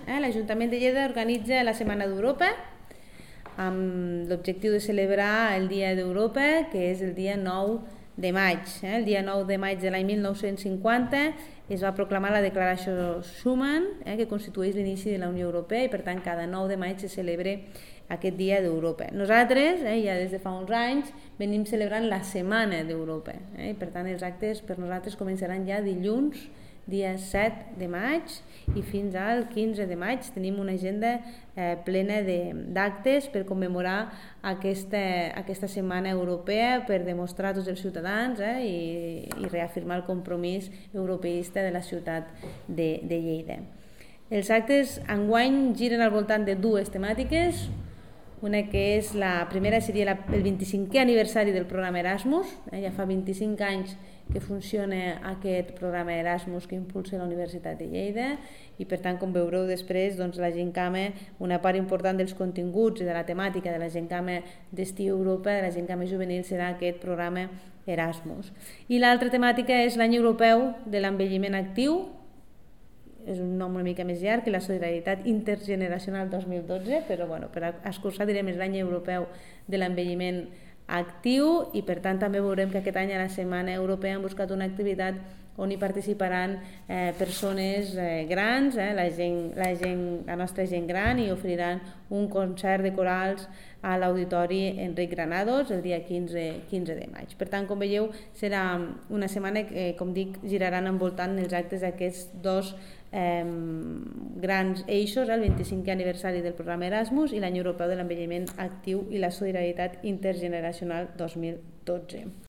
L'Ajuntament de Lleida organitza la Setmana d'Europa amb l'objectiu de celebrar el Dia d'Europa, que és el dia 9 de maig. El dia 9 de maig de l'any 1950 es va proclamar la Declaració Schuman, que constitueix l'inici de la Unió Europea, i per tant cada 9 de maig se celebra aquest dia d'Europa. Nosaltres, ja des de fa uns anys, venim celebrant la Setmana d'Europa. I per tant els actes per nosaltres començaran ja dilluns, dia 7 de maig, i fins al 15 de maig tenim una agenda plena d'actes per commemorar aquesta Setmana Europea, per demostrar a tots els ciutadans i reafirmar el compromís europeista de la ciutat de Lleida. Els actes enguany giren al voltant de dues temàtiques. Una que és la primera seria el 25è aniversari del programa Erasmus. Ja fa 25 anys que funciona aquest programa Erasmus que impulsa la Universitat de Lleida, i per tant, com veureu després, la Gencama, una part important dels continguts i de la temàtica de la Gencama d'Estiu Europa, de la Gencama juvenil, serà aquest programa Erasmus. I l'altra temàtica és l'any europeu de l'envelliment actiu. És un nom una mica més llarg, que la solidaritat intergeneracional 2012, però per escurçar direm és l'any europeu de l'envelliment actiu, i per tant també veurem que aquest any a la Setmana Europea han buscat una activitat on hi participaran persones grans, la nostra gent gran, i oferiran un concert de corals a l'Auditori Enric Granados el dia 15 de maig. Per tant, com veieu, serà una setmana que, com dic, giraran envoltant els actes d'aquests dos grans eixos, el 25è aniversari del programa Erasmus i l'any europeu de l'envelliment actiu i la solidaritat intergeneracional 2012.